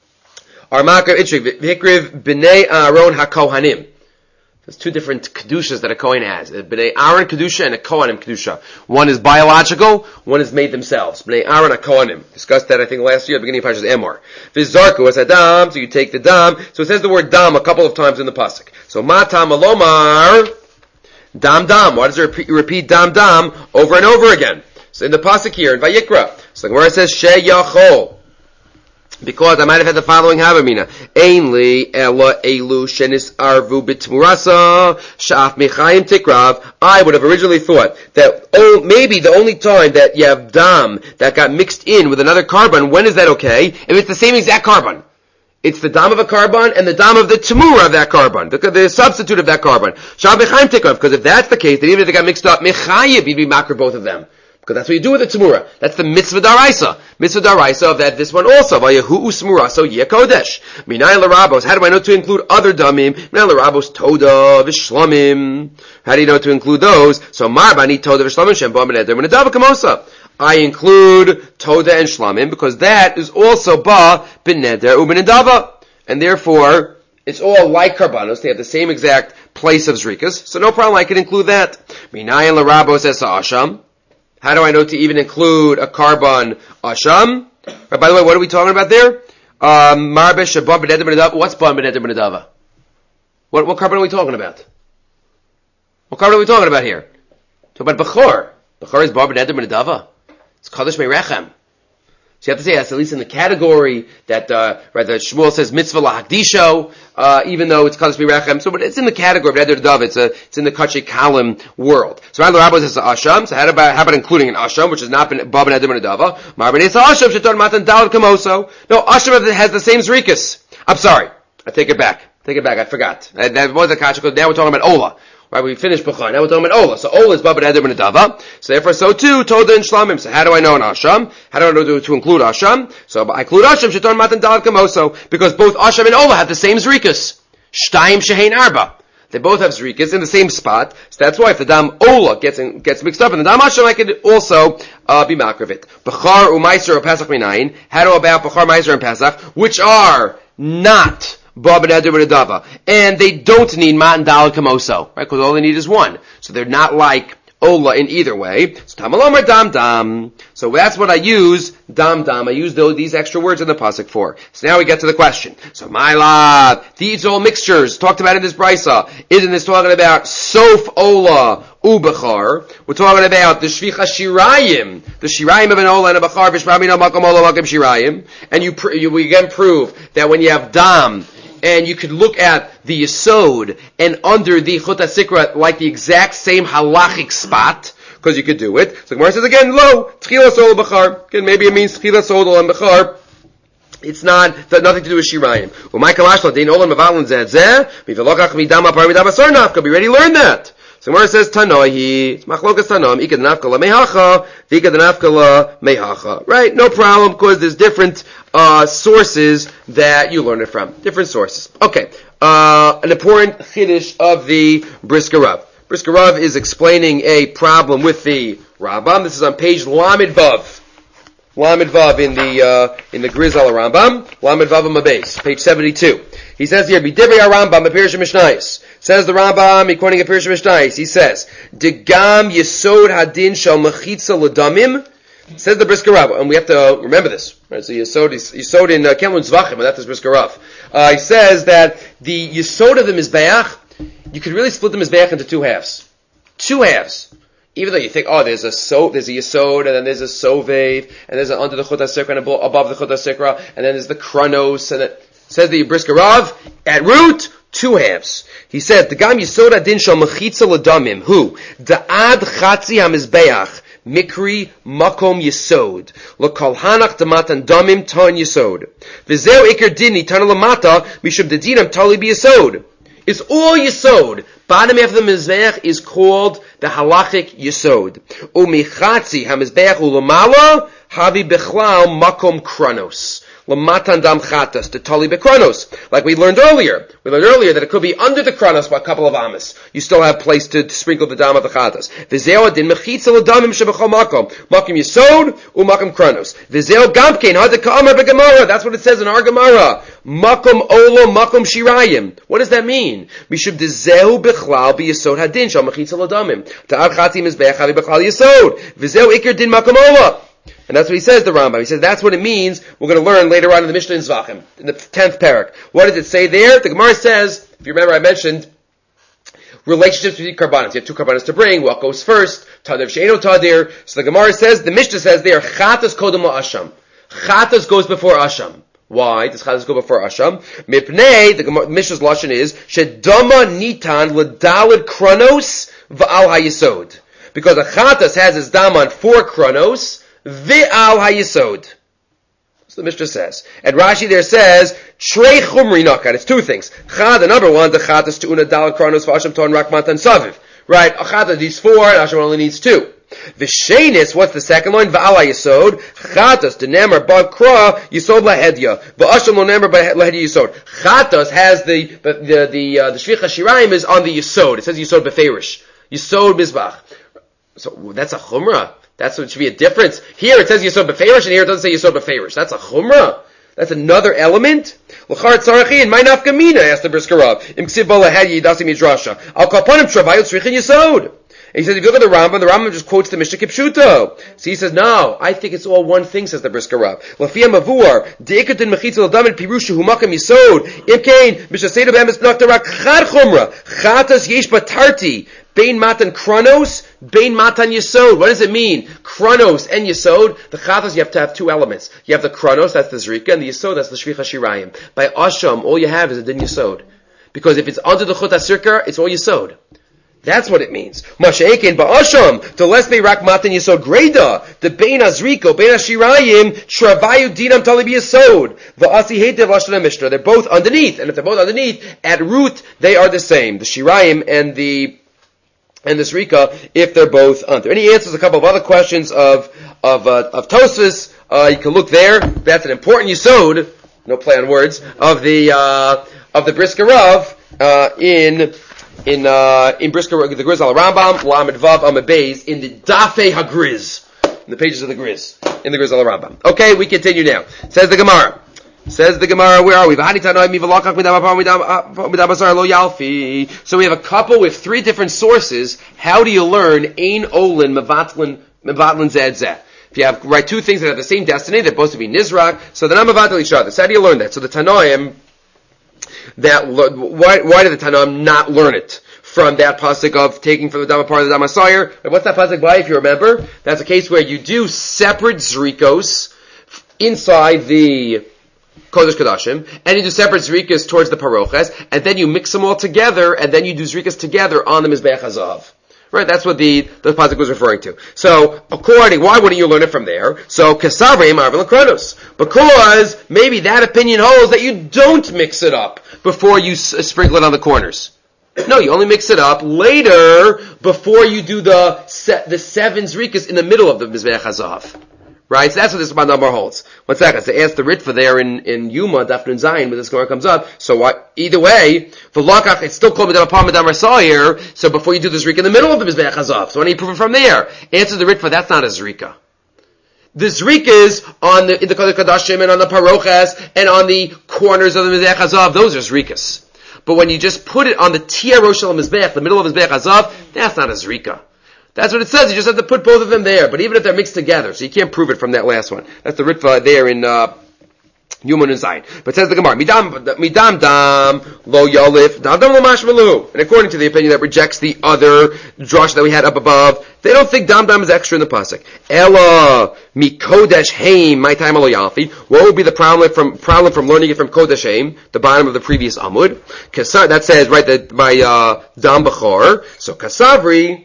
Our Makriv Itchik V'hikriv B'nei Aaron HaKohanim. There's two different Kedushas that a Kohen has. A B'nei Aaron Kedusha and a Kohanim Kedusha. One is biological, one is made themselves. B'nei Aaron HaKohanim. Discussed that I think last year at the beginning of Parshas Emor. V'zarku as Adam, so you take the dam. So it says the word dam a couple of times in the pasuk. So Matam Alomar Dam Dam. Why does it repeat, repeat Dam Dam over and over again? So in the pasuk here, in Vayikra, so the Gemara says She Yachol. Because I might have had the following Havamina. Ainli ella elu shenis arvu bitmurasa shaf mechayim tikrav. I would have originally thought that oh maybe the only time that you have dam that got mixed in with another carbon, when is that okay? If it's the same exact carbon. It's the dam of a carbon and the dam of the tamura of that carbon, the, the substitute of that carbon. Shaf mechayim tikrav. Because if that's the case, then even if they got mixed up, mechayim, you'd be makar both of them. Because that's what you do with the Tzemura. That's the mitzvah daraisa. Mitzvah daraisa of that, this one also. Vayehu usmura, so yeh kodesh. Minayin l'rabos. How do I know to include other damim? Minayin l'rabos toda v'shlamim. How do you know to include those? So marbani toda v'shlamim shem ba b'neder b'nedava kamosa. I include toda and shlamim because that is also ba b'neder u'b'nedava. And therefore, it's all like karbanos. They have the same exact place of zrikas. So no problem, I can include that. Minayin l'rabos es asham. How do I know to even include a carbon asham? Right, by the way, what are we talking about there? Um, Marbesh Shabbat B'neder B'nedava. What's Ban B'neder B'nedava? What what carbon are we talking about? What carbon are we talking about here? Talking about Bechor. Bechor is Ban B'neder B'nedava. It's Kadosh Me'rechem. So you have to say that's at least in the category that, uh, right, the Shmuel says mitzvah lahakdisho, uh, even though it's Kadosh B'rechem. So, but it's in the category of B'neder B'nedava. It's a, it's in the Kachei Kalim world. So, Rambam Rabba says asham. So, how about, how about including an asham, which is not Ba B'neder B'nedava? Mar B'nei asham sheton matan dalad kamoso. No, asham has the same zrikas. I'm sorry. I take it back. Take it back. I forgot. That, that was a kachik. Now we're talking about Ola. Right, we finished Bechor. Now we're talking about Ola. So Ola is Ba B'neder B'nedava. So therefore, so too, Toda and Shlamim. So how do I know an Asham? How do I know to, to include Asham? So I include Asham, Sheton Matan Dalad Kamoso, because both Asham and Ola have the same Zrikas. Shtaim shehein arba. They both have zrikas in the same spot, so that's why if the dam ola gets in, gets mixed up in the dam asham, I could also uh, be makravit. Bechar u'maiser or Pesach minayin. How do about bechar, maiser, and Pesach, which are not ba b'neder b'nedava, and they don't need mat and dal kamoso, right? Because all they need is one, so they're not like ola in either way. So tamalomar dam dam. So that's what I use, dam dam. I use those, these extra words in the pasuk for. So now we get to the question. So my love, these all mixtures talked about in this brisa. Isn't this talking about sof ola ubechar? We're talking about the shvicha shirayim, the shirayim of an ola and a bechar, v'shmamina makom ola makom shirayim. And you, pr- you we again prove that when you have dam, and you could look at the Yesod and under the Chut HaSikra like the exact same halachic spot, because you could do it. So the Gemara says again, lo, Tchila Sol Bechar. Again, maybe it means Tchila Sol and Bechar. It's not, it's nothing to do with Shirayim. We already learned that. So Gemara says, Tanohi, Machlokas Tanom, Ika Denafkala Mehacha, Vika Denafkala Mehacha. Right? No problem, because there's different uh, sources that you learn it from. Different sources. Okay. Uh, an important chiddush of the Brisker Rav. Brisker Rav is explaining a problem with the Rambam. This is on page Lamed Vav. Lamed Vav in the, uh, in the Grizal Rambam. Lamed Vav on my base. Page seventy-two. He says here, B'divrei Rambam, a Pirush Mishnayos. Says the Rambam, quoting a Pirush Mishnayos, he says, Degam Yesod Hadin Shal Mechitza L'Damim. Says the Brisker Rav, and we have to remember this. Right? So Yesod, Yesod in uh, Kelun Zvachim, and that's the Brisker Rav. Uh, he says that the Yesod of the Mizbeach, you could really split the Mizbeach into two halves. Two halves. Even though you think, oh, there's a so, there's a Yesod, and then there's a Sovev, and there's an under the Chut HaSikra, and above the Chut HaSikra, and then there's the Kronos, and it says the Brisker Rav, at root, two halves. He said, the Gam Yesod Adin Shal Mechitza L'Damim, who? Da'ad Chatzi HaMizbeach, Mikri Makom Yesod. L'Kol Hanach Damatan Damim Tan Yesod. V'zeu Iker Dini Tan Lamata, Mishum Dedinam Tali B'Yesod. It's all Yesod. Bottom half of the Mizbeach is called the halachic Yesod. Umichatzi HaMizbeach Ulamala, Havi Bechlal Makom Kronos. Lamatan dam chatas, the tali bekronos. Like we learned earlier. We learned earlier that it could be under the kronos by a couple of amas. You still have place to, to sprinkle the dam of the chatas. V'zeo din mechitza l'damim shebechol makom. Makom yesod, u'makom kronos. V'zeo gamkein hada ka'amar b'gemara. That's what it says in our Gemara. Makom olo, makom shirayim. What does that mean? Mishub dezeu bechlal b'yesod hadin shal mechitza l'damim. Ta'ad chatzim izbeach havi bechlal yesod. V'zeo ikir din makom ola. And that's what he says, the Rambam. He says that's what it means. We're going to learn later on in the Mishnah in Zvachim, in the tenth parak. What does it say there? The Gemara says, if you remember I mentioned, relationships between karbanos. You have two karbanos to bring. What goes first? Tadir she'eno tadir. So the Gemara says, the Mishnah says there, chatas kodem la'asham. Chatas goes before asham. Why does chatas go before asham? Mipnei, the Mishnah's lashon is, shedama nitan l'dalid kronos v'al hayesod. Because a chatas has his dam on four kronos, V'al hayesod. So the Mishnah says. And Rashi there says, Trei chumri nakat. It's two things. Chad, the number one, the chatas to una dal kronos v'asham ton rak matan saviv. Right? A chatas needs four, and asham only needs two. V'shenis, what's the second line? V'al hayesod. Chatas, the nemer ba kra, yesod lahedya. V'asham lo nemer ba lahedya yesod. Chatas has the, the, the, the, uh, the shvicha shirayim is on the yesod. It says yesod beferish. Yesod mizbach. So that's a chumrah. That's what should be a difference. Here it says Yesod Beferish, and here it doesn't say Yesod Beferish. That's a chumrah. That's another element. L'char tzarachi and my nafkamina, asked the Brisker Rav. Im ksiv bo lahad yidasi midrasha. Al kapanim travayot tzrichin Yesod. And he says, if you look at the Rambam, the Rambam just quotes the Mishnah Kipshuto. So he says, no, I think it's all one thing, says the Brisker Rav. Lafia mavuar, de'ikatin mechitza l'damin pirusha humakam Yesod. Im kain, Mishnah Seder b'emes b'nakta rak chad chumrah. Chatas yesh batarti. Bein matan kronos, bein matan yesod. What does it mean? Kronos and yesod. The chatas, you have to have two elements. You have the kronos, that's the zrika, and the yesod, that's the shvicha shirayim. By asham, all you have is a din yesod. Because if it's under the chut hasirka, it's all yesod. That's what it means. Masha'ekin ba'asham, the less be rak matan yesod greda, the bein azriko, bein ashirayim, travayu dinam talib yesod. Va'asi heitev lashon mishnah. They're both underneath, and if they're both underneath, at root, they are the same. The shirayim and the and this Rika, if they're both under. And he answers a couple of other questions of of uh, of Tosfos. Uh, you can look there. That's an important yesod, no play on words, of the uh, of the Brisker Rav, uh, in in uh, in Brisker the Griz al Rambam Lamed Vav Amud Beis in the Dafei HaGriz, in the pages of the Griz, in the Griz al Rambam. Okay, we continue now. Says the Gemara. Says the Gemara, where are we? So we have a couple with three different sources. How do you learn Ein Olin Mevatlin Mevatlin Zed Zeh? If you have right two things that have the same destiny, they're supposed to be Nizrak, so they're not Mevatel each other. So how do you learn that? So the Tanoim, that why why did the Tanoim not learn it from that pasuk of taking from the Dama part of the Dama Sawyer? What's that pasuk by? If you remember, that's a case where you do separate zrikos inside the Kodesh Kodashim, and you do separate zrikas towards the paroches, and then you mix them all together, and then you do zrikas together on the Mizbeach HaZahav. Right, that's what the, the pasuk was referring to. So, according, why wouldn't you learn it from there? So, Kasavre Marvel Kronos. Because maybe that opinion holds that you don't mix it up before you s- sprinkle it on the corners. No, you only mix it up later before you do the se- the seven zrikas in the middle of the Mizbeach HaZahav. Right? So that's what this Bandamar holds. One second. So ask the Ritva there in, in Yuma, Dafnun Zayin, when this Gemara comes up. So what, either way, the Lakach, it's still called Medam Apam Medam Sawyer, so before you do the Zrika in the middle of the Mizbeach HaZahav. So why don't you prove it from there? Answer the Ritva, that's not a Zrika. The Zrikas on the, in the Kodesh Kodashim and on the Paroches and on the corners of the Mizbeach HaZahav, those are Zrikas. But when you just put it on the Tia Rosh Mizbeach, the middle of Mizbeach HaZahav, that's not a Zrika. That's what it says. You just have to put both of them there. But even if they're mixed together, so you can't prove it from that last one. That's the Ritva there in uh, Yuman and Zayin. But it says the Gemara, Midam Midam Dam Lo Yolif Dam Dam Lo Mashmalu. And according to the opinion that rejects the other drush that we had up above, they don't think Dam Dam is extra in the pasuk. Ella Mikodesh Haim My Time Lo Yalfi. What would be the problem from problem from learning it from Kodesh Haim, the bottom of the previous Amud? Kasar, that says right that by uh, Dam Bechor. So Kasavri.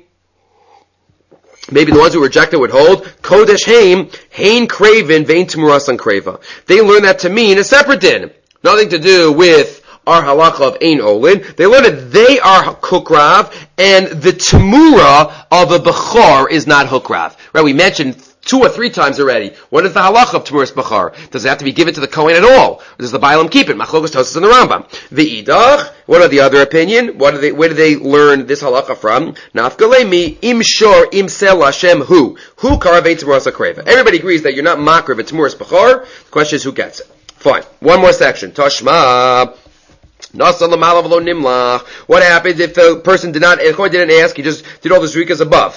Maybe the ones who reject it would hold Kodesh Haim, Hain Craven, Vein Tumurasan Kreva. They learn that to mean a separate din. Nothing to do with our halacha of Ein Olin. They learn that they are Hukrav, and the Tamura of a Bechor is not Hukrav. Right, we mentioned two or three times already. What is the halacha of Tamuras Bechor? Does it have to be given to the Kohen at all? Or does the Bailam keep it? Machlokes Tosas and the Rambam. The Idach, what are the other opinion? What do they, where do they learn this halacha from? Nafgalemi, im shor, im sel Hashem, who? Who karavei Tamuras HaKreva? Everybody agrees that you're not makriv at Tamuras Bechor. The question is who gets it. Fine. One more section. Tashma. What happens if the person did not, the Kohen didn't ask, he just did all the zrikas above?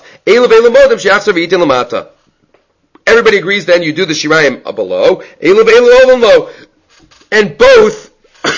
Everybody agrees then you do the shirayim below, and both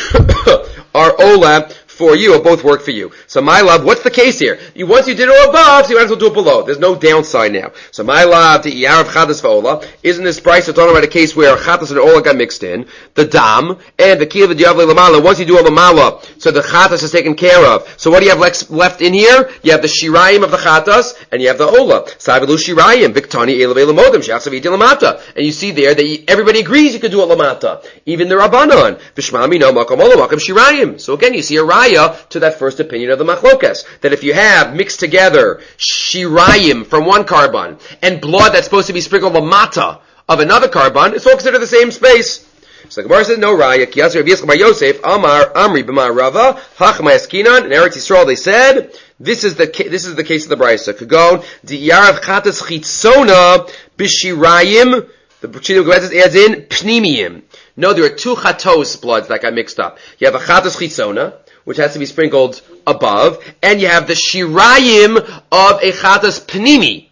are ola for you, or both work for you. So my love, what's the case here? You, once you did it above, so you might as well do it below. There's no downside now. So my love, the iyar of chatas v'ola, isn't this price talking about a case where chatas and ola got mixed in, the dam, and the kiyah v'diavle lamala, once you do a lamala, so the chatas is taken care of. So what do you have lex- left in here? You have the shirayim of the chatas, and you have the ola. Savilu shirayim, viktani elave lamodim, shafsaviti lamata. And you see there that you, everybody agrees you could do it lamata. Even the rabbanon. Vishmami no makam ola makam shirayim. So again, you see a raya to that first opinion of the machlokas, that if you have mixed together shirayim from one carbon and blood that's supposed to be sprinkled lamata of another carbon, it's all considered the same space. So the Gemara says no raya. Kiyas Rabbi Yisrael bar Yosef Amar Amri b'ma Rava Hachma Eskinan. In Eretz Yisrael they said this is the this is the case of the Brisa. Kagon the yarav chatas chitzona b'shirayim. The Pshita Gemara adds in pnimiyim. No, there are two chatos bloods that got mixed up. You have a chatas chitzona, which has to be sprinkled above, and you have the shirayim of a chatas pnimi.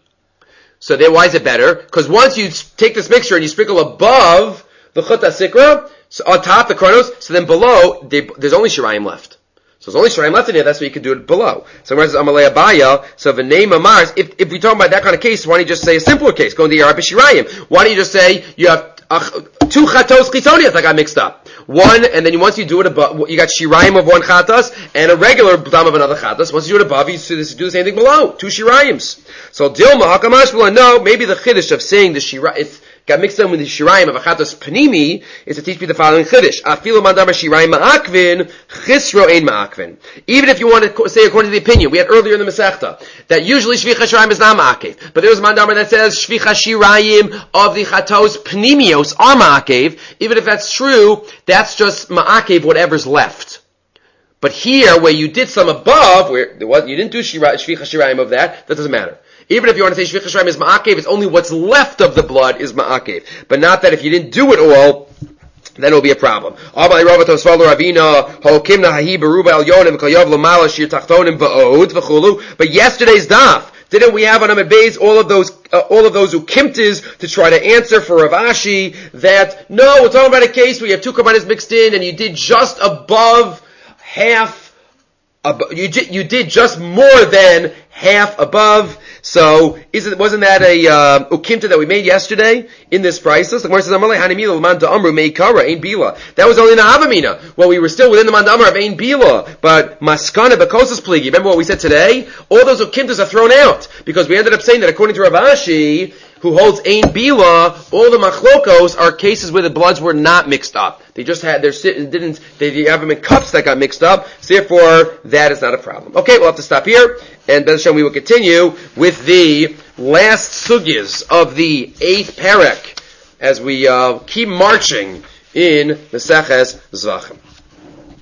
So then why is it better? Because once you take this mixture and you sprinkle above the chutah sikra, so on top the kronos, so then below, they, there's only shirayim left. So there's only shirayim left in here, that's why you can do it below. So whereas Amalei Abaya, so the name of Mars, if, if we talk about that kind of case, why don't you just say a simpler case, go into Yarab Shirayim? Why don't you just say, you have uh, two chatos chitonias that got mixed up? One, and then you, once you do it above, you got shirayim of one chatas, and a regular dam of another chatas. Once you do it above, you do the same thing below. Two shirayims. So, Dilma, Hakamash, no, maybe the chiddush of saying the shirayim, it's got mixed in with the shirayim of a chatas panimi, is to teach me the following chiddush. Afilu mandama shirayim ma'akvin, chisro ein ma'akvin. Even if you want to say according to the opinion, we had earlier in the Masechta, that usually shvicha shirayim is not ma'akev. But there was a mandama that says shvicha shirayim of the chatos panimios are ma'akev. Even if that's true, that's just ma'akev whatever's left. But here, where you did some above, where there was, you didn't do shira, shvicha shirayim of that, that doesn't matter. Even if you want to say shvicha shirayim is ma'akev, it's only what's left of the blood is ma'akev. But not that if you didn't do it all, then it'll be a problem. But yesterday's daf, didn't we have on Amud Beis all of those, uh, all of those ukimtas to try to answer for Rav Ashi that, no, we're talking about a case where you have two karbanos mixed in and you did just above half, ab- you, did, you did just more than half above. So, isn't, wasn't that a, uh, ukimta that we made yesterday in this price list? The Gemara says, that was only in the Havamina. Well, we were still within the Manda Amr of Ein Bila, but Maskana Bekosas Pligi. Remember what we said today? All those ukimtas are thrown out, because we ended up saying that according to Rav Ashi, who holds Ein Bila, all the machlokos are cases where the bloods were not mixed up. They just had, their didn't, they have them in cups that got mixed up, so therefore, that is not a problem. Okay, we'll have to stop here, and Bez Hashem, we will continue with the last sugyas of the eighth perek, as we uh, keep marching in the Seches Zvachim.